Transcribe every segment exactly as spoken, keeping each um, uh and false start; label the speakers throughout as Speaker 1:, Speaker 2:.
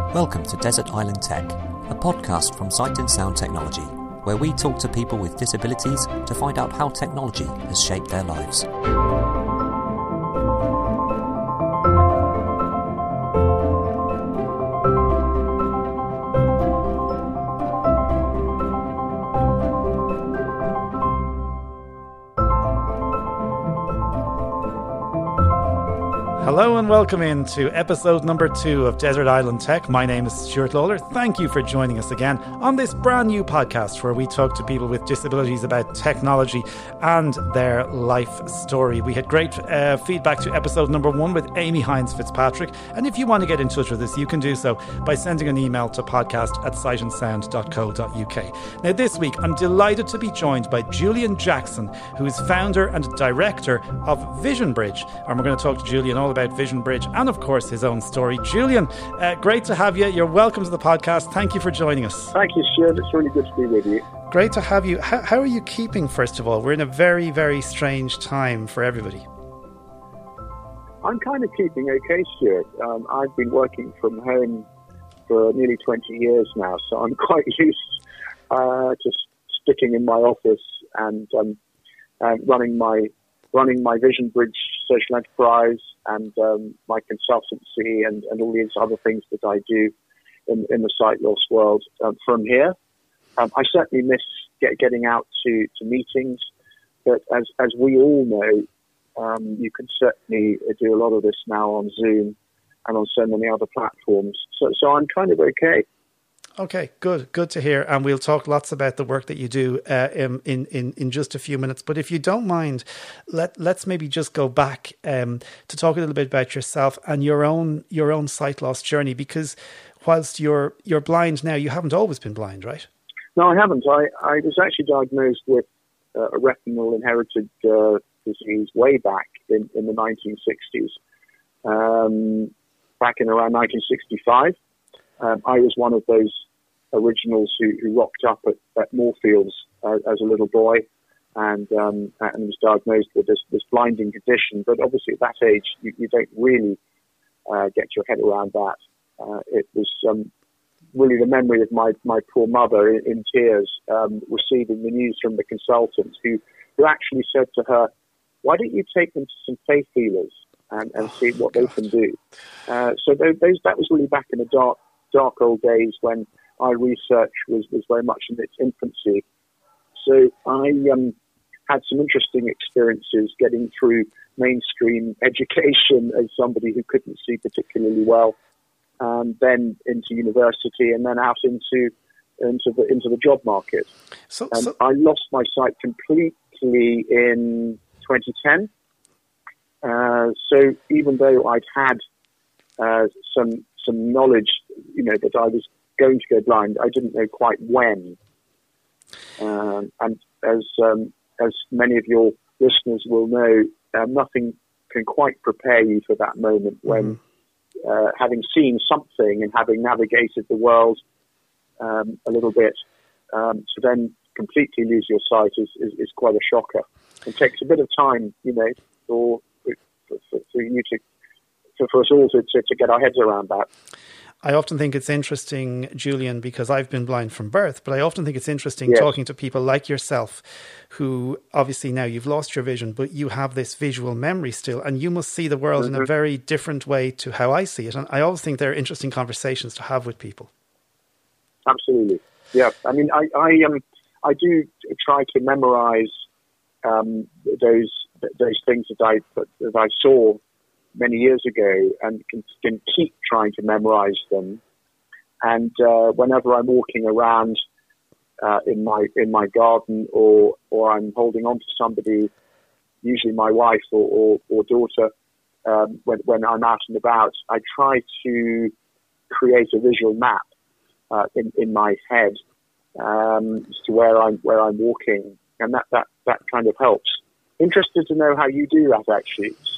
Speaker 1: Welcome to Desert Island Tech, a podcast from Sight and Sound Technology, where we talk to people with disabilities to find out how technology has shaped their lives.
Speaker 2: Hello and welcome in to episode number two of Desert Island Tech. My name is Stuart Lawler. Thank you for joining us again on this brand new podcast where we talk to people with disabilities about technology and their life story. We had great uh, feedback to episode number one with Amy Hines Fitzpatrick. And if you want to get in touch with us, you can do so by sending an email to podcast at sight and sound dot co dot uk. Now this week, I'm delighted to be joined by Julian Jackson, who is founder and director of Vision Bridge. And we're going to talk to Julian all about Vision Bridge and of course his own story. Julian, uh, great to have you. You're welcome to the podcast. Thank you for joining us.
Speaker 3: Thank you, Stuart. It's really good to be with you.
Speaker 2: Great to have you. How, how are you keeping, first of all? We're in a very, very strange time for everybody.
Speaker 3: I'm kind of keeping okay, Stuart. Um, I've been working from home for nearly twenty years now, so I'm quite used uh, to sticking in my office and um, uh, running my running my Vision Bridge social enterprise and um, my consultancy and, and all these other things that I do in, in the sight loss world um, from here. Um, I certainly miss get, getting out to, to meetings, but as, as we all know, um, you can certainly do a lot of this now on Zoom and on so many other platforms. So, so I'm kind of okay.
Speaker 2: Okay, good. Good to hear. And we'll talk lots about the work that you do uh, in, in, in just a few minutes. But if you don't mind, let, let's maybe just go back um, to talk a little bit about yourself and your own your own sight loss journey, because whilst you're you're blind now, you haven't always been blind, right?
Speaker 3: No, I haven't. I, I was actually diagnosed with uh, a retinal inherited uh, disease way back in, in the nineteen sixties. Um, back in around nineteen sixty-five. Um, I was one of those originals who, who rocked up at, at Moorfields uh, as a little boy and um, and was diagnosed with this, this blinding condition. But obviously at that age, you, you don't really uh, get your head around that. Uh, it was um, really the memory of my, my poor mother in, in tears um, receiving the news from the consultant who, who actually said to her, "Why don't you take them to some faith healers and, and oh, see what God. they can do?" Uh, so those, that was really back in the dark dark old days when our research was, was very much in its infancy. So I um, had some interesting experiences getting through mainstream education as somebody who couldn't see particularly well, um, then into university and then out into into the into the job market. So, um, so I lost my sight completely in twenty ten. Uh, so even though I'd had uh, some some knowledge, you know, that I was going to go blind, I didn't know quite when. Um, and as um, as many of your listeners will know, uh, nothing can quite prepare you for that moment when, mm-hmm. uh, having seen something and having navigated the world um, a little bit, um, to then completely lose your sight is, is, is quite a shocker. It takes a bit of time, you know, for for, for, for you to. for us all to, to, to get our heads around that.
Speaker 2: I often think it's interesting, Julian, because I've been blind from birth, but I often think it's interesting
Speaker 3: yes.
Speaker 2: talking to people like yourself who obviously now you've lost your vision, but you have this visual memory still, and you must see the world mm-hmm. in a very different way to how I see it. And I always think they're interesting conversations to have with people.
Speaker 3: Absolutely. Yeah. I mean, I, I, um, I do try to memorize um, those those things that I, that I saw many years ago and can, can keep trying to memorize them. And uh, whenever I'm walking around uh, in my in my garden or or I'm holding on to somebody, usually my wife or, or, or daughter, um, when, when I'm out and about, I try to create a visual map uh, in, in my head um, as to where I'm where I'm walking, and that, that, that kind of helps. Interested to know how you do that, actually.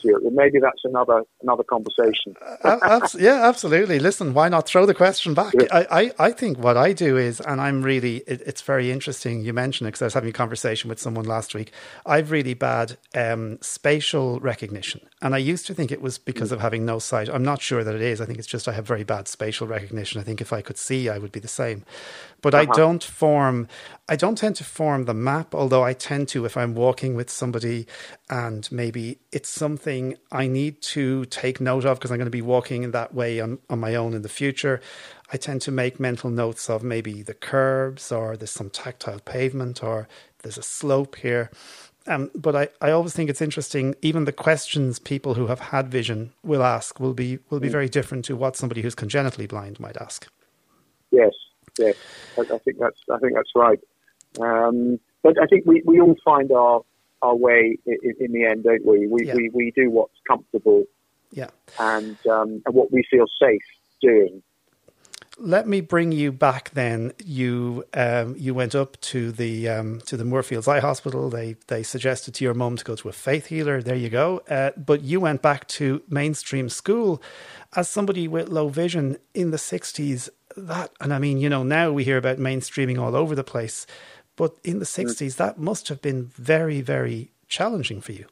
Speaker 3: Stuart. Well, maybe that's another another conversation.
Speaker 2: uh, abs- yeah, absolutely. Listen, why not throw the question back?
Speaker 3: Yeah.
Speaker 2: I, I, I think what I do is, and I'm really, it, it's very interesting you mentioned it because I was having a conversation with someone last week. I've really bad um, spatial recognition. And I used to think it was because mm. of having no sight. I'm not sure that it is. I think it's just I have very bad spatial recognition. I think if I could see, I would be the same. But uh-huh. I don't form, I don't tend to form the map, although I tend to if I'm walking with somebody and maybe it's something I need to take note of because I'm going to be walking in that way on, on my own in the future. I tend to make mental notes of maybe the curbs or there's some tactile pavement or there's a slope here. Um, but I, I always think it's interesting, even the questions people who have had vision will ask will be will be very different to what somebody who's congenitally blind might ask.
Speaker 3: Yes, yes. I, I think that's I think that's right. Um, but I think we, we all find our our way in, in the end, don't we? We, yeah. we we do what's comfortable,
Speaker 2: yeah,
Speaker 3: and um, and what we feel safe doing.
Speaker 2: Let me bring you back then. You um, you went up to the um, to the Moorfields Eye Hospital. They they suggested to your mum to go to a faith healer. There you go. Uh, but you went back to mainstream school. As somebody with low vision in the sixties, that, and I mean, you know, now we hear about mainstreaming all over the place. But in the sixties, that must have been very, very challenging for you.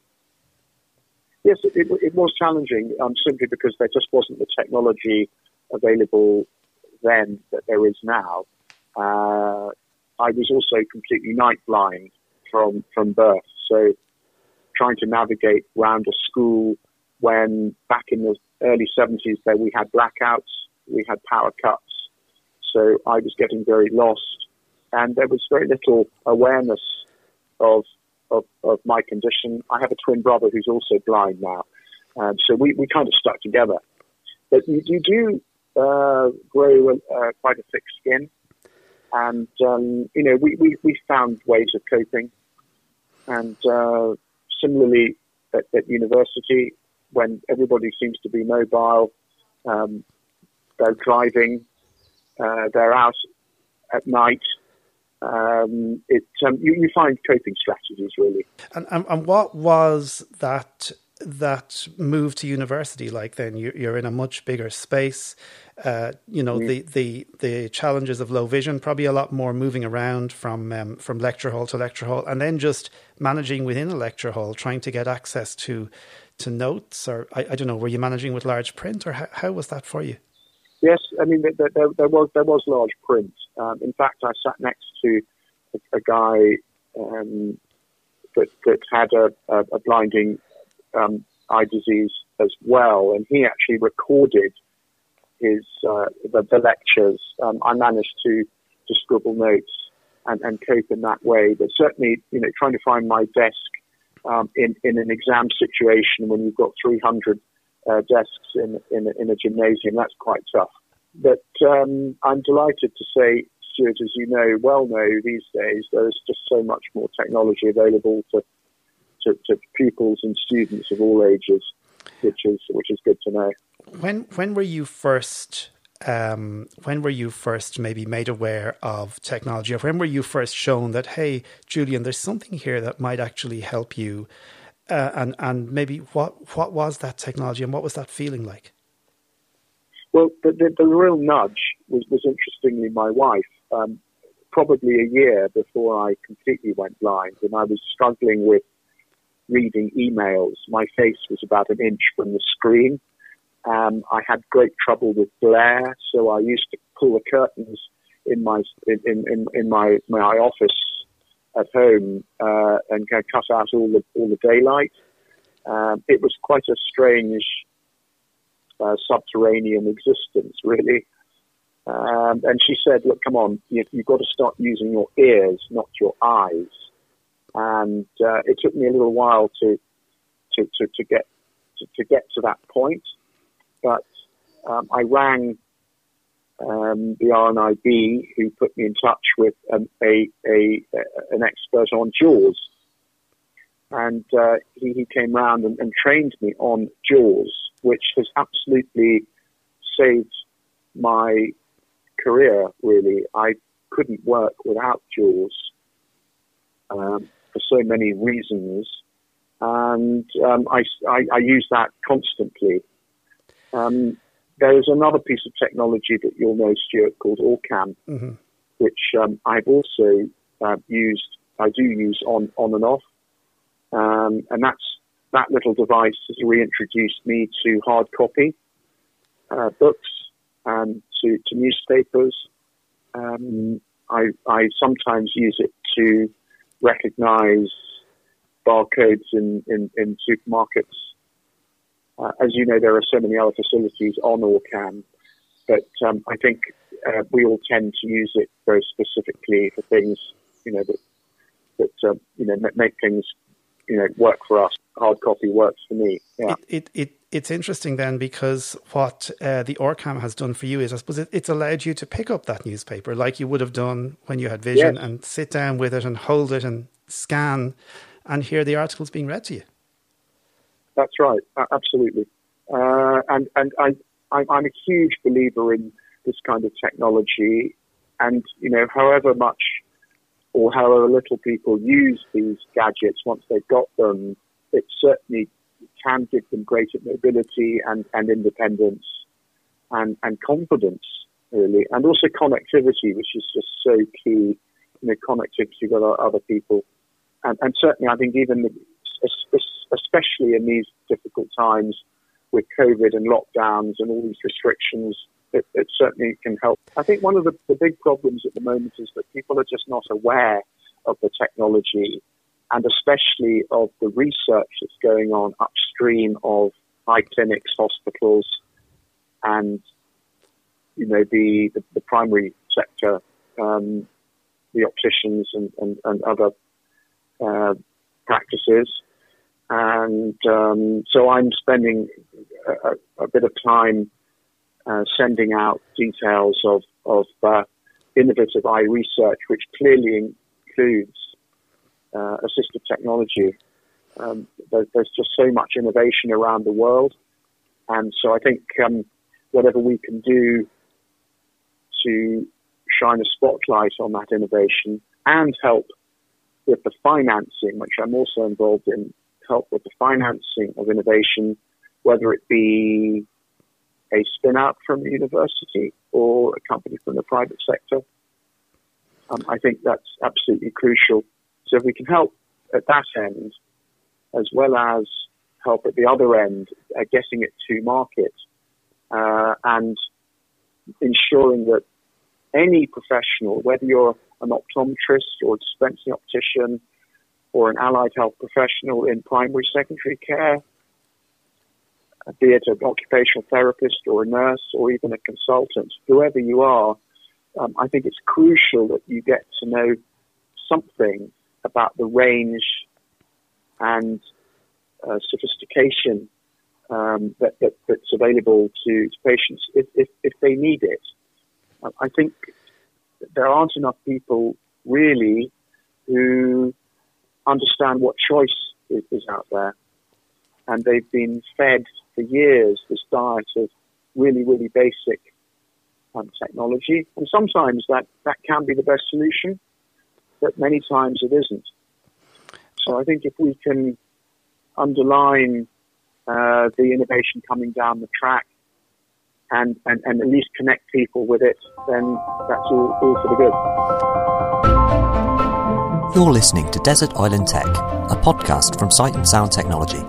Speaker 3: Yes, it, it, it was challenging um, simply because there just wasn't the technology available then that there is now. Uh, I was also completely night blind from, from birth. So trying to navigate around a school when back in the early seventies there we had blackouts, we had power cuts. So I was getting very lost. And there was very little awareness of, of, of my condition. I have a twin brother who's also blind now. Um, so we, we kind of stuck together. But you, you do uh, grow uh, quite a thick skin. And, um, you know, we, we, we found ways of coping. And uh, similarly at, at university, when everybody seems to be mobile, um, they're driving, uh, they're out at night, Um, it um, you, you find coping strategies really.
Speaker 2: And, and and what was that that move to university like? Then you, you're in a much bigger space. Uh, you know mm. the, the the challenges of low vision, probably a lot more moving around from um, from lecture hall to lecture hall, and then just managing within a lecture hall, trying to get access to to notes. Or I, I don't know, were you managing with large print, or how, how was that for you?
Speaker 3: Yes, I mean there, there, there was there was large print. Um, in fact, I sat next to a, a guy um, that that had a, a, a blinding um, eye disease as well, and he actually recorded his uh, the, the lectures. Um, I managed to to scribble notes and, and cope in that way. But certainly, you know, trying to find my desk um, in in an exam situation when you've got three hundred. Uh, desks in, in in a gymnasium, that's quite tough. But um, I'm delighted to say, Stuart, as you know, well know these days, there's just so much more technology available to, to, to pupils and students of all ages, which is which is good to know.
Speaker 2: When when were you first um, when were you first maybe made aware of technology, or when were you first shown that, hey, Julian, there's something here that might actually help you? Uh, and, and maybe what what was that technology and what was that feeling like?
Speaker 3: Well, the, the, the real nudge was, was interestingly my wife. Um, probably a year before I completely went blind, and I was struggling with reading emails. My face was about an inch from the screen. Um, I had great trouble with glare, so I used to pull the curtains in my in, in, in my my office at home uh, and cut out all the all the daylight. Um, it was quite a strange uh, subterranean existence, really. Um, and she said, "Look, come on, you, you've got to start using your ears, not your eyes." And uh, it took me a little while to to to, to get to, to get to that point, but um, I rang Um, the R N I B, who put me in touch with um, a, a, a an expert on JAWS, and uh, he, he came round and, and trained me on JAWS, which has absolutely saved my career. Really, I couldn't work without JAWS um, for so many reasons. and um, I, I, I use that constantly. Um, there is another piece of technology that you'll know, Stuart, called Orcam, mm-hmm. which um, I've also uh, used. I do use on on and off, um, and that's that little device has reintroduced me to hard copy uh, books and to, to newspapers. Um, I, I sometimes use it to recognize barcodes in, in, in supermarkets. Uh, as you know, there are so many other facilities on Orcam, but um, I think uh, we all tend to use it very specifically for things, you know, that that uh, you know make things, you know, work for us. Hard copy works for me. Yeah.
Speaker 2: It, it, it it's interesting then, because what uh, the Orcam has done for you is, I suppose, it, it's allowed you to pick up that newspaper like you would have done when you had vision, yes. and sit down with it and hold it and scan and hear the articles being read to you.
Speaker 3: That's right, uh, absolutely. Uh, and and I, I I'm a huge believer in this kind of technology, and you know, however much or however little people use these gadgets once they've got them, it certainly can give them greater mobility and, and independence and, and confidence, really, and also connectivity, which is just so key, you know, connectivity with other people. And, and certainly, I think even, especially in these difficult times with COVID and lockdowns and all these restrictions, it, it certainly can help. I think one of the, the big problems at the moment is that people are just not aware of the technology, and especially of the research that's going on upstream of eye clinics, hospitals, and, you know, the, the, the primary sector, um, the opticians and, and, and other uh, practices. And um, so I'm spending a, a bit of time uh, sending out details of, of uh, innovative eye research, which clearly includes Uh, assistive technology. Um, there, there's just so much innovation around the world, and so I think um, whatever we can do to shine a spotlight on that innovation and help with the financing, which I'm also involved in, help with the financing of innovation, whether it be a spin-out from the university or a company from the private sector. Um, I think that's absolutely crucial. So if we can help at that end, as well as help at the other end, uh, getting it to market, uh, and ensuring that any professional, whether you're an optometrist or a dispensing optician or an allied health professional in primary secondary care, be it an occupational therapist or a nurse or even a consultant, whoever you are, um, I think it's crucial that you get to know something about the range and uh, sophistication um, that, that, that's available to, to patients if, if, if they need it. Uh, I think there aren't enough people really who understand what choice is, is out there. And they've been fed for years this diet of really, really basic um, technology. And sometimes that, that can be the best solution, but many times it isn't. So I think if we can underline uh, the innovation coming down the track and, and, and at least connect people with it, then that's all, all for the good.
Speaker 1: You're listening to Desert Island Tech, a podcast from Sight and Sound Technology.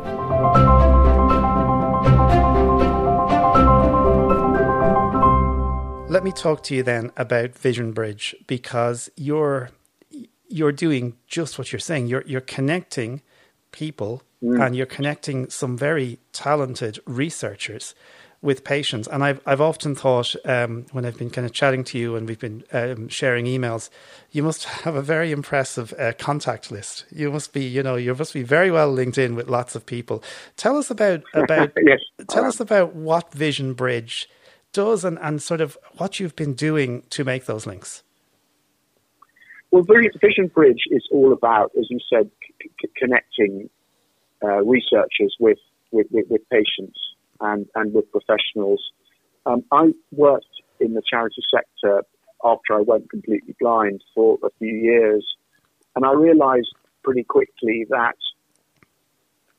Speaker 2: Let me talk to you then about Vision Bridge, because you're you're doing just what you're saying. You're you're connecting people mm. and you're connecting some very talented researchers with patients. And I've I've often thought um, when I've been kind of chatting to you and we've been um, sharing emails, you must have a very impressive uh, contact list. You must be, you know, you must be very well linked in with lots of people. Tell us about about
Speaker 3: yes,
Speaker 2: tell us about what Vision Bridge does and, and sort of what you've been doing to make those links.
Speaker 3: Well, Vision Bridge is all about, as you said, c- connecting uh, researchers with, with, with, with patients and, and with professionals. Um, I worked in the charity sector after I went completely blind for a few years, and I realized pretty quickly that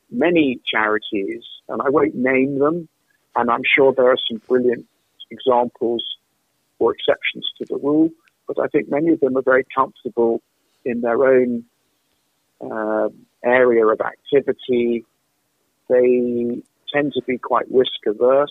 Speaker 3: many charities, and I won't name them, and I'm sure there are some brilliant examples or exceptions to the rule, but I think many of them are very comfortable in their own uh, area of activity. They tend to be quite risk averse,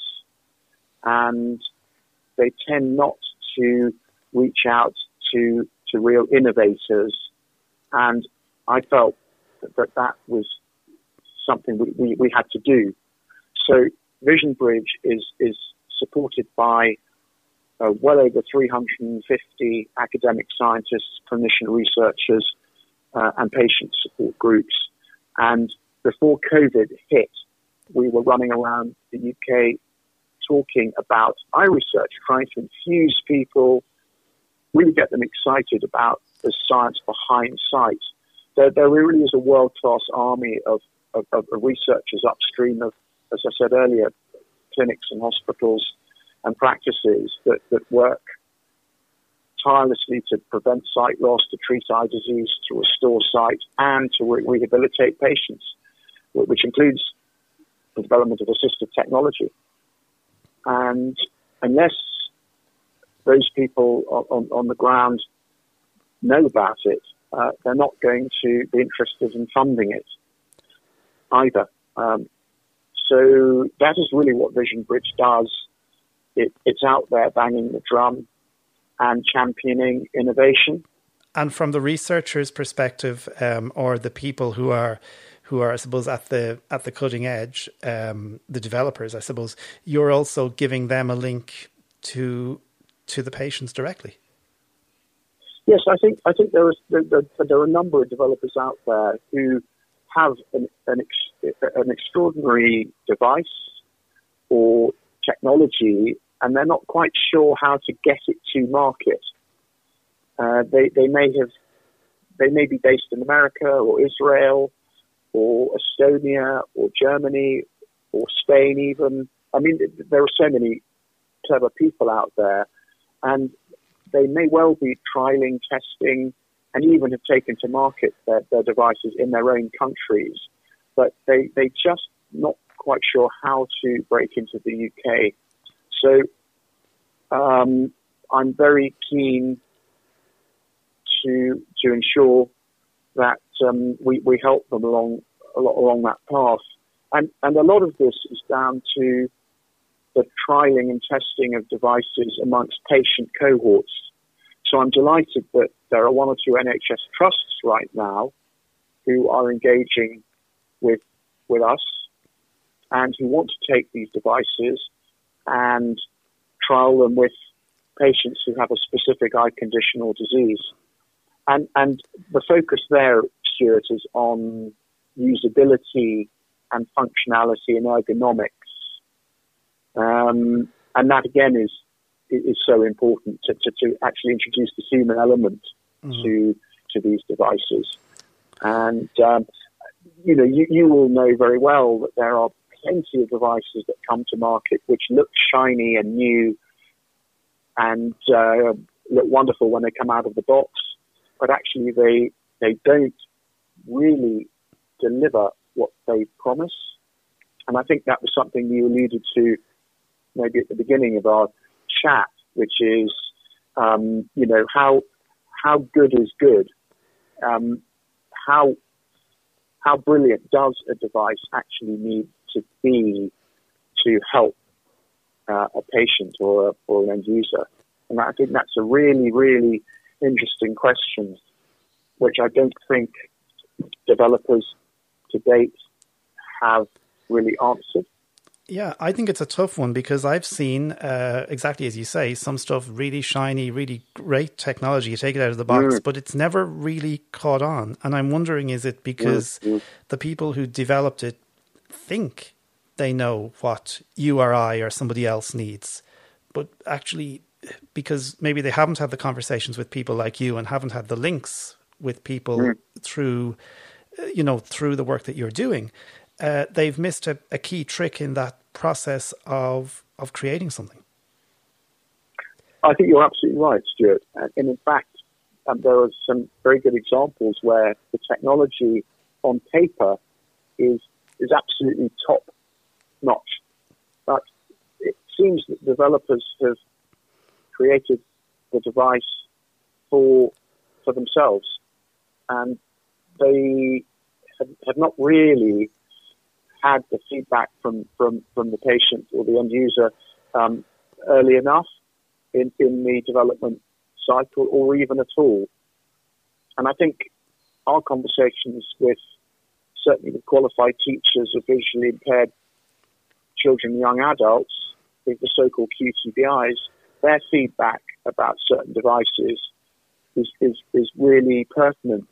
Speaker 3: and they tend not to reach out to to real innovators. And I felt that that, that was something we, we, we had to do. So Vision Bridge is is supported by uh, well over three hundred fifty academic scientists, clinician researchers, uh, and patient support groups. And before COVID hit, we were running around the U K talking about eye research, trying to infuse people, really get them excited about the science behind sight. There, there really is a world-class army of, of, of researchers upstream of, as I said earlier, clinics and hospitals and practices that, that work tirelessly to prevent sight loss, to treat eye disease, to restore sight, and to re- rehabilitate patients, which includes the development of assistive technology. And unless those people on, on the ground know about it, uh, they're not going to be interested in funding it either. Um, so that is really what Vision Bridge does. It, it's out there banging the drum and championing innovation.
Speaker 2: And from the researchers' perspective, um, or the people who are who are, I suppose, at the at the cutting edge, um, the developers, I suppose, you're also giving them a link to to the patients directly.
Speaker 3: Yes, I think I think there is there, there, there are a number of developers out there who have an an, ex, an extraordinary device or technology, and they're not quite sure how to get it to market. Uh, they they may have they may be based in America or Israel or Estonia or Germany or Spain even. I mean, there are so many clever people out there, and they may well be trialing, testing, and even have taken to market their, their devices in their own countries, but they they just not quite sure how to break into the U K. So um, I'm very keen to to ensure that um, we, we help them along along that path. And, and a lot of this is down to the trialing and testing of devices amongst patient cohorts. So I'm delighted that there are one or two N H S trusts right now who are engaging with with us and who want to take these devices and trial them with patients who have a specific eye condition or disease. And, and the focus there, Stuart, is on usability and functionality and ergonomics. Um, and that, again, is is so important to, to, to actually introduce the human element mm-hmm. to to these devices. And, um, you know, you, you will know very well that there are plenty of devices that come to market which look shiny and new and uh, look wonderful when they come out of the box, but actually they they don't really deliver what they promise. And I think that was something you alluded to maybe at the beginning of our chat, which is, um, you know, how how good is good? Um, how how brilliant does a device actually need to be to help uh, a patient or, a, or an end user? And I think that's a really, really interesting question, which I don't think developers to date have really answered.
Speaker 2: Yeah, I think it's a tough one because I've seen, uh, exactly as you say, some stuff really shiny, really great technology. You take it out of the box, mm. but it's never really caught on. And I'm wondering, is it because mm. the people who developed it think they know what you or I or somebody else needs, but actually because maybe they haven't had the conversations with people like you and haven't had the links with people mm. through, you know, through the work that you're doing. Uh, they've missed a, a key trick in that process of of creating something.
Speaker 3: I think you're absolutely right, Stuart. And in fact, um, there are some very good examples where the technology on paper is is absolutely top notch. But it seems that developers have created the device for for themselves, and they have, have not really had the feedback from, from, from the patient or the end user um, early enough in, in the development cycle, or even at all. And I think our conversations with certainly the qualified teachers of visually impaired children and young adults, with the so-called Q T B Is, their feedback about certain devices is, is, is really pertinent,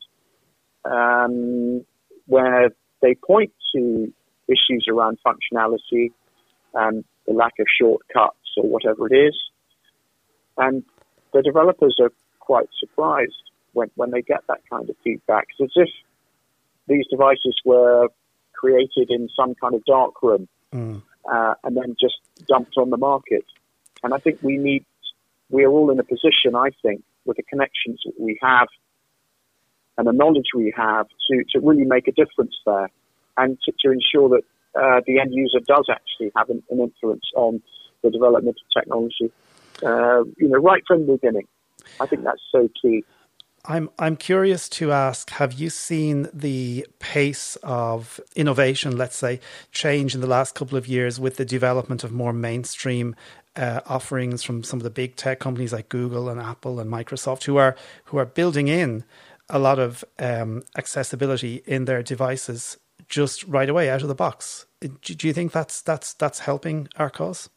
Speaker 3: um, where they point to issues around functionality and the lack of shortcuts or whatever it is. And the developers are quite surprised when, when they get that kind of feedback. It's as if these devices were created in some kind of dark room mm. uh, and then just dumped on the market. And I think we need, we are all in a position, I think, with the connections that we have and the knowledge we have to, to really make a difference there, and to, to ensure that uh, the end user does actually have an, an influence on the development of technology, uh, you know, right from the beginning. I think that's so key.
Speaker 2: I'm I'm curious to ask, have you seen the pace of innovation, let's say, change in the last couple of years with the development of more mainstream uh, offerings from some of the big tech companies like Google and Apple and Microsoft, who are who are building in a lot of um, accessibility in their devices just right away out of the box? Do, do you think that's that's that's helping our cause?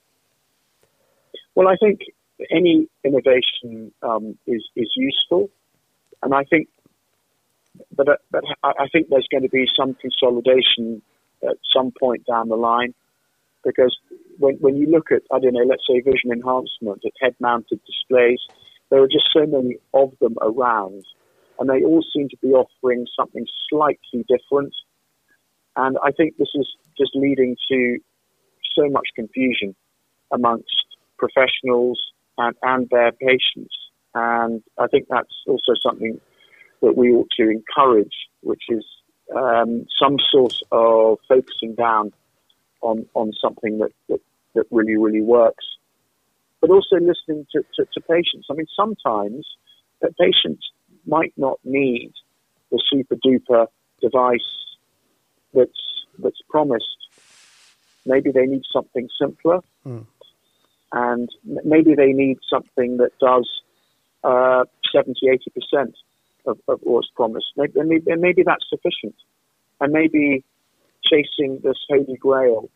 Speaker 3: Well, I think any innovation um, is is useful. And I think, but but I think there's going to be some consolidation at some point down the line, because when when you look at, I don't know, let's say vision enhancement at head-mounted displays, there are just so many of them around, and they all seem to be offering something slightly different. And I think this is just leading to so much confusion amongst professionals and, and their patients. And I think that's also something that we ought to encourage, which is um, some sort of focusing down on, on something that, that, that really, really works. But also listening to, to, to patients. I mean, sometimes the patients might not need the super-duper device that's, that's promised. Maybe they need something simpler. Mm. And maybe they need something that does Uh, seventy, eighty percent of, of what's promised. Maybe, maybe, maybe that's sufficient. And maybe chasing this holy grail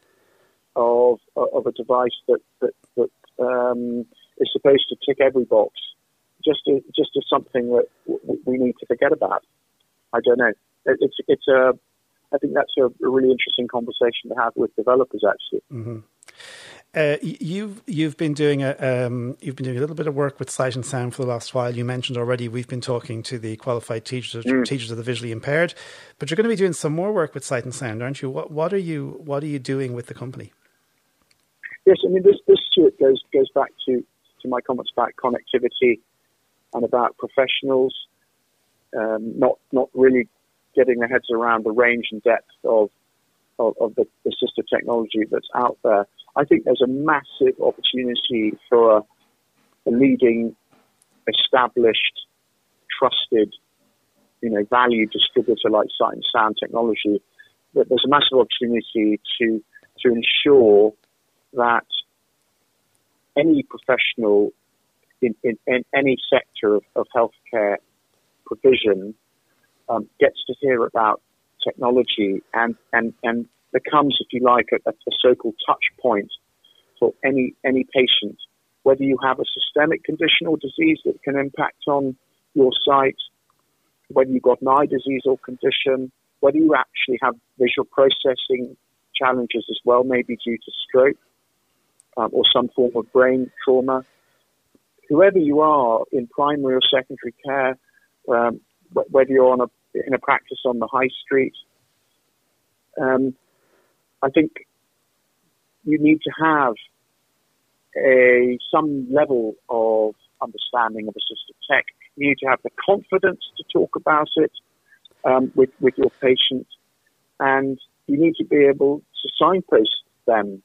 Speaker 3: of of a device that that, that um, is supposed to tick every box just is, just is something that w- we need to forget about. I don't know. It, it's it's a. I think that's a, a really interesting conversation to have with developers, actually.
Speaker 2: Mm-hmm. Uh, you've you've been doing a um, you've been doing a little bit of work with Sight and Sound for the last while. You mentioned already we've been talking to the qualified teachers mm. teachers of the visually impaired, but you're going to be doing some more work with Sight and Sound, aren't you? What what are you what are you doing with the company?
Speaker 3: Yes, I mean this this Stuart goes goes back to, to my comments about connectivity and about professionals um, not not really getting their heads around the range and depth of of, of the assistive technology that's out there. I think there's a massive opportunity for a, a leading, established, trusted, you know, value distributor like Sight and Sound Technology. That there's a massive opportunity to to ensure that any professional in, in, in any sector of, of healthcare provision um, gets to hear about technology and, and, and becomes, if you like, a, a so-called touch point for any any patient, whether you have a systemic condition or disease that can impact on your sight, whether you've got an eye disease or condition, whether you actually have visual processing challenges as well, maybe due to stroke um, or some form of brain trauma. Whoever you are in primary or secondary care, um, whether you're on a, in a practice on the high street, um, I think you need to have a some level of understanding of assistive tech. You need to have the confidence to talk about it um, with, with your patient. and you need to be able to signpost them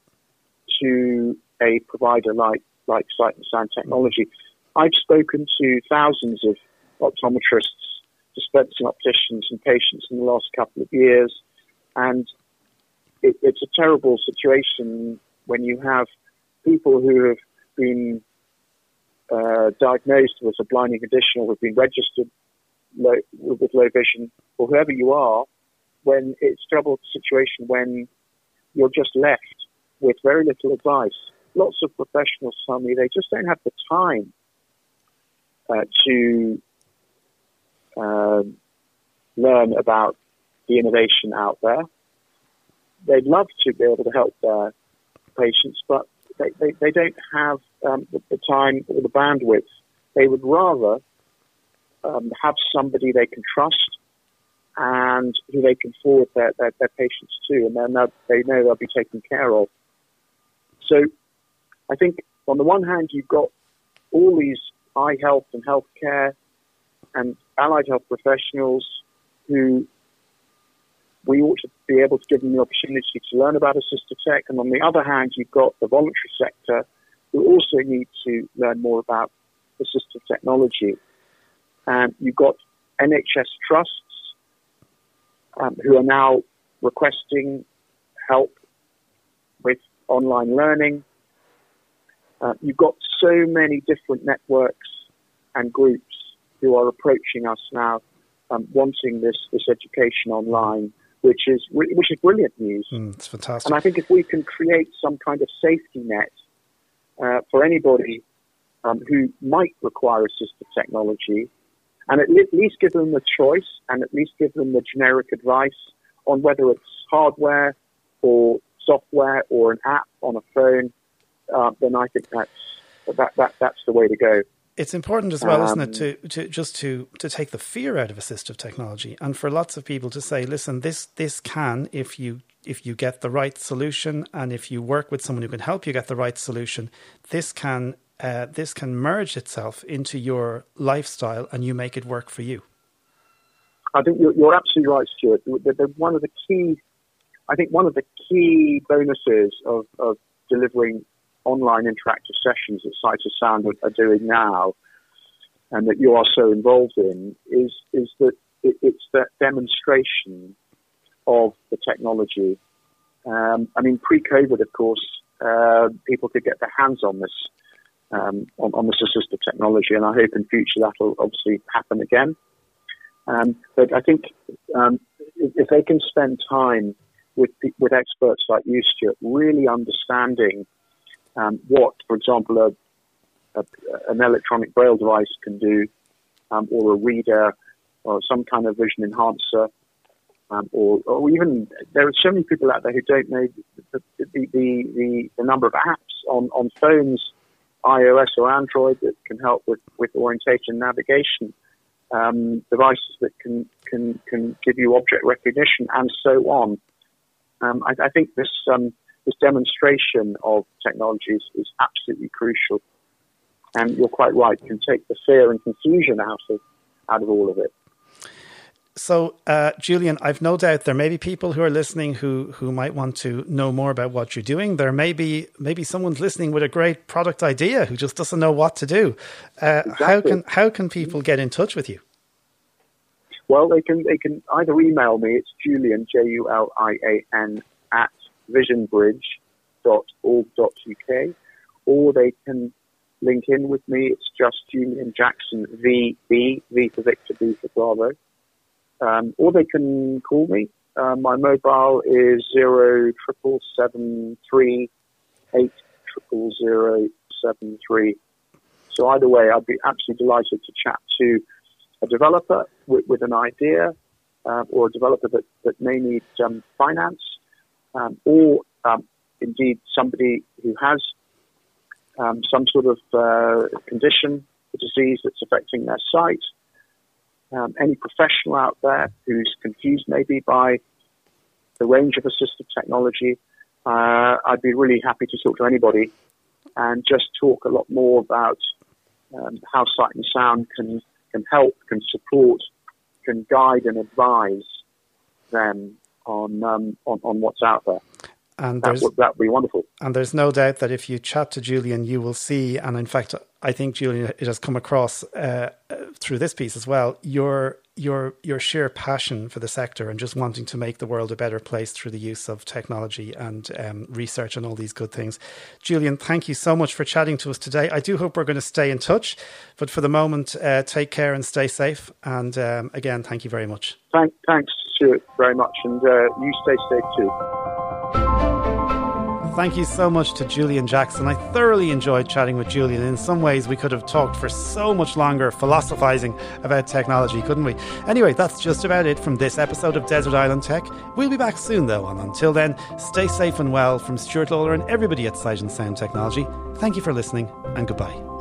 Speaker 3: to a provider like, like Sight and Sound Technology. I've spoken to thousands of optometrists, dispensing opticians and patients in the last couple of years, and it, it's a terrible situation when you have people who have been uh, diagnosed with a blinding condition or have been registered low, with low vision, or whoever you are, when it's a troubled situation when you're just left with very little advice. Lots of professionals tell me they just don't have the time uh, to uh, learn about the innovation out there. They'd love to be able to help their patients, but they, they, they don't have um, the, the time or the bandwidth. They would rather um, have somebody they can trust and who they can forward their, their, their patients to, and then they know they'll be taken care of. So I think on the one hand, you've got all these eye health and healthcare and allied health professionals who we ought to be able to give them the opportunity to learn about assistive tech. And on the other hand, you've got the voluntary sector who also need to learn more about assistive technology. And you've got N H S trusts um, who are now requesting help with online learning. Uh, you've got so many different networks and groups who are approaching us now, um, wanting this, this education online, which is which is brilliant news.
Speaker 2: Mm, it's fantastic.
Speaker 3: And I think if we can create some kind of safety net uh, for anybody um, who might require assistive technology, and at least give them the choice and at least give them the generic advice on whether it's hardware or software or an app on a phone, uh, then I think that's that, that that's the way to go.
Speaker 2: It's important as well,
Speaker 3: um,
Speaker 2: isn't it, to, to just to, to take the fear out of assistive technology, and for lots of people to say, listen, this this can, if you if you get the right solution and if you work with someone who can help you get the right solution, this can uh, this can merge itself into your lifestyle and you make it work for you.
Speaker 3: I think you're, you're absolutely right, Stuart. The, the, one of the key, I think one of the key bonuses of, of delivering online interactive sessions that Sight and Sound are doing now, and that you are so involved in, is is that it, it's that demonstration of the technology. Um, I mean, pre-COVID, of course, uh, people could get their hands on this um, on, on this assistive technology, and I hope in future that will obviously happen again. Um, but I think um, if, if they can spend time with with experts like you, Stuart, really understanding Um, what, for example, a, a, an electronic braille device can do, um, or a reader, or some kind of vision enhancer, um, or, or even there are so many people out there who don't know the, the, the, the, the number of apps on, on phones, iOS or Android, that can help with, with orientation and navigation, um, devices that can, can, can give you object recognition, and so on. Um, I, I think this... Um, This demonstration of technologies is absolutely crucial, and you're quite right. Can take the fear and confusion out of out of all of it.
Speaker 2: So, uh, Julian, I've no doubt there may be people who are listening who who might want to know more about what you're doing. There may be maybe someone's listening with a great product idea who just doesn't know what to do. Uh,
Speaker 3: exactly.
Speaker 2: How can how can people get in touch with you?
Speaker 3: Well, they can they can either email me. It's Julian, J U L I A N, at visionbridge dot org dot U K, or they can link in with me. It's just Julian Jackson, V B, V for Victor, B for Bravo. Um, or they can call me. Uh, my mobile is zero triple seven three eight triple zero seven three. So either way, I'd be absolutely delighted to chat to a developer with, with an idea, uh, or a developer that, that may need um, finance. Um, or um, indeed somebody who has um, some sort of uh, condition, a disease that's affecting their sight. Um, any professional out there who's confused maybe by the range of assistive technology, uh, I'd be really happy to talk to anybody and just talk a lot more about um, how Sight and Sound can, can help, can support, can guide and advise them on um, on, on what's out there.
Speaker 2: And
Speaker 3: that would that would be wonderful.
Speaker 2: And there's no doubt that if you chat to Julian, you will see, and in fact, I think, Julian, it has come across uh, through this piece as well, your your your sheer passion for the sector and just wanting to make the world a better place through the use of technology and um, research and all these good things. Julian, thank you so much for chatting to us today. I do hope we're going to stay in touch, but for the moment, uh, take care and stay safe. And um, again, thank you very much.
Speaker 3: Thank, thanks, Stuart, very much. And uh, you stay safe too.
Speaker 2: Thank you so much to Julian Jackson. I thoroughly enjoyed chatting with Julian. In some ways, we could have talked for so much longer philosophizing about technology, couldn't we? Anyway, that's just about it from this episode of Desert Island Tech. We'll be back soon, though, and until then, stay safe and well from Stuart Lawler and everybody at Sight and Sound Technology. Thank you for listening, and goodbye.